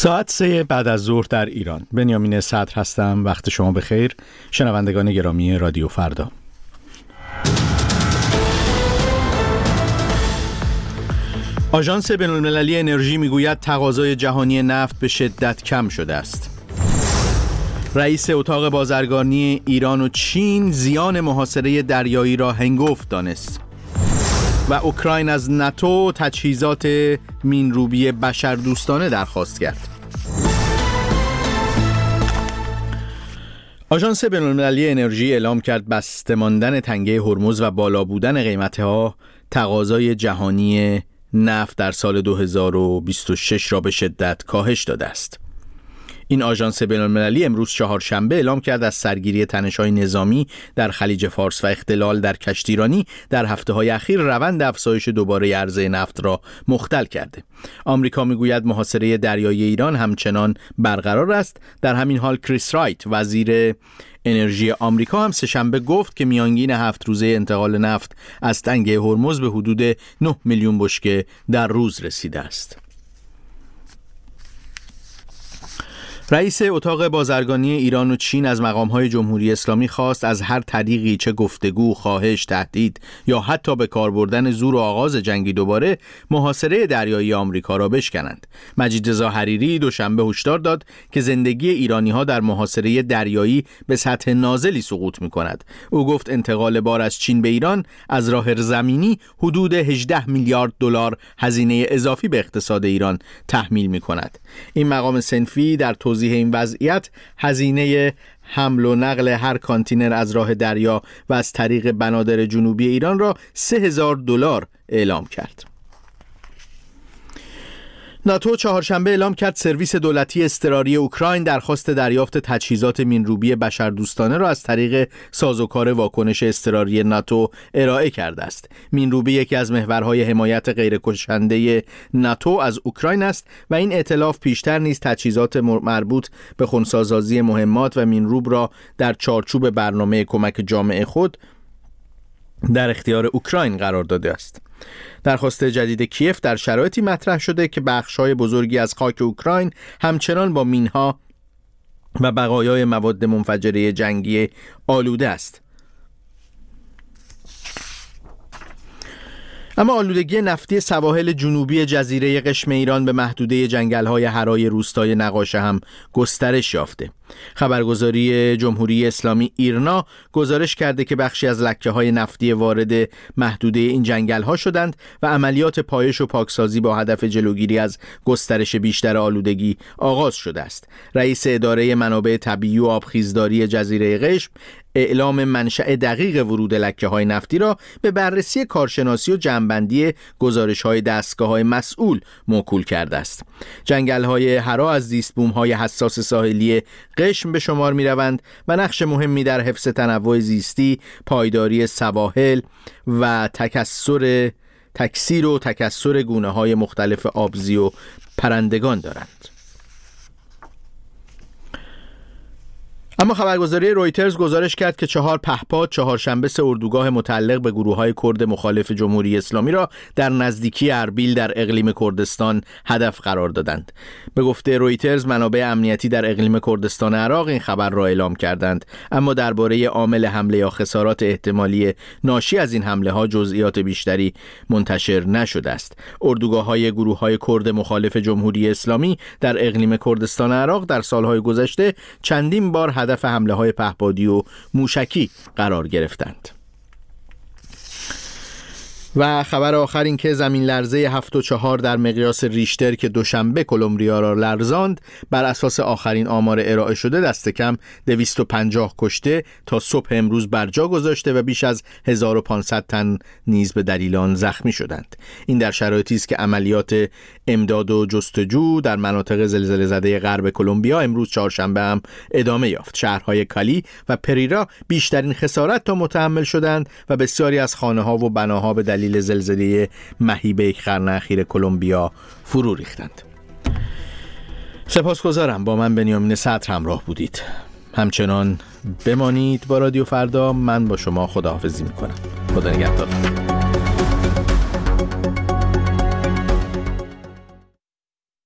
ساعت 3 بعد از ظهر در ایران. بنیامین صدر هستم. وقت شما بخیر شنوندگان گرامی رادیو فردا. آژانس بین‌المللی انرژی میگوید تقاضای جهانی نفت به شدت کم شده است. رئیس اتاق بازرگانی ایران و چین زیان محاصره دریایی را هنگفت دانست. و اوکراین از ناتو تجهیزات مین‌روبی بشردوستانه درخواست کرد. آژانس بین‌المللی انرژی اعلام کرد بسته ماندن تنگه هرمز و بالا بودن قیمت‌ها تقاضای جهانی نفت در سال 2026 را به شدت کاهش داده است. این آژانس بین‌المللی امروز چهارشنبه اعلام کرد از سرگیری تنش‌های نظامی در خلیج فارس و اختلال در کشتیرانی در هفته‌های اخیر روند افزایش دوباره عرضه نفت را مختل کرده. آمریکا میگوید محاصره دریایی ایران همچنان برقرار است. در همین حال کریس رایت وزیر انرژی آمریکا هم سه‌شنبه گفت که میانگین 7 روزه انتقال نفت از تنگه هرمز به حدود 9 میلیون بشکه در روز رسیده است. رئیس اتاق بازرگانی ایران و چین از مقام‌های جمهوری اسلامی خواست از هر طریقی، چه گفتگو، خواهش، تهدید یا حتی به کار بردن زور و آغاز جنگی دوباره، محاصره دریایی آمریکا را بشکنند. مجید رضا حریری دوشنبه هشدار داد که زندگی ایرانی‌ها در محاصره دریایی به سطح نازلی سقوط می‌کند. او گفت انتقال بار از چین به ایران از راه زمینی حدود 18 میلیارد دلار هزینه اضافی به اقتصاد ایران تحمیل می‌کند. این مقام صنفی در توضیح این وضعیت هزینه حمل و نقل هر کانتینر از راه دریا و از طریق بنادر جنوبی ایران را 3000 دلار اعلام کرد. ناتو چهارشنبه اعلام کرد سرویس دولتی اضطراری اوکراین درخواست دریافت تجهیزات مین‌روبی بشردوستانه را از طریق سازوکار واکنش اضطراری ناتو ارائه کرده است. مین‌روبی یکی از محورهای حمایت غیرکشنده ناتو از اوکراین است و این ائتلاف پیشتر نیز تجهیزات مربوط به خنثی‌سازی مهمات و مین‌روب را در چارچوب برنامه کمک جامعه خود در اختیار اوکراین قرار داده است. درخواست جدید کیف در شرایطی مطرح شده که بخش‌های بزرگی از خاک اوکراین همچنان با مین‌ها و بقایای مواد منفجره جنگی آلوده است. اما آلودگی نفتی سواحل جنوبی جزیره قشم ایران به محدوده جنگل‌های حرای روستای نقاشه هم گسترش یافته. خبرگزاری جمهوری اسلامی ایرنا گزارش کرده که بخشی از لکه‌های نفتی وارد محدوده این جنگل‌ها شدند و عملیات پایش و پاکسازی با هدف جلوگیری از گسترش بیشتر آلودگی آغاز شده است. رئیس اداره منابع طبیعی و آبخیزداری جزیره قشم اعلام منشأ دقیق ورود لکه‌های نفتی را به بررسی کارشناسی و جمع‌بندی گزارش‌های دستگاه‌های مسئول موکول کرده است. جنگل‌های حرا از زیست‌بوم‌های حساس ساحلی قشم به شمار می‌روند و نقش مهمی در حفظ تنوع زیستی، پایداری سواحل و تکثیر و تکثر گونه‌های مختلف آبزی و پرندگان دارند. اما خبرگزاری رویترز گزارش کرد که 4 پهپاد چهارشنبه 3 اردوگاه متعلق به گروه‌های کرد مخالف جمهوری اسلامی را در نزدیکی اربیل در اقلیم کردستان هدف قرار دادند. به گفته رویترز منابع امنیتی در اقلیم کردستان عراق این خبر را اعلام کردند، اما درباره عامل حمله یا خسارات احتمالی ناشی از این حمله‌ها جزئیات بیشتری منتشر نشده است. اردوگاه‌های گروه‌های کرد مخالف جمهوری اسلامی در اقلیم کردستان عراق در سال‌های گذشته چندین بار هدف حمله‌های پهپادی و موشکی قرار گرفتند. و خبر آخر این که زمین لرزه 7.4 در مقیاس ریشتر که دوشنبه کلمبیا را لرزاند بر اساس آخرین آمار ارائه شده دست کم 250 کشته تا صبح امروز بر جا گذاشته و بیش از 1500 تن نیز به دلیل آن زخمی شدند. این در شرایطی است که عملیات امداد و جستجو در مناطق زلزله زده غرب کلمبیا امروز چهارشنبه هم ادامه یافت. شهرهای کالی و پریرا بیشترین خسارت را متحمل شدند و بسیاری از خانه‌ها و بناها به دلیل زلزله مهیب یک قرن اخیر کلمبیا فرو ریختند. سپاسگزارم با من بنیامین صدر همراه بودید. همچنان بمانید با رادیو فردا. من با شما خداحافظی میکنم. خدا نگهدار.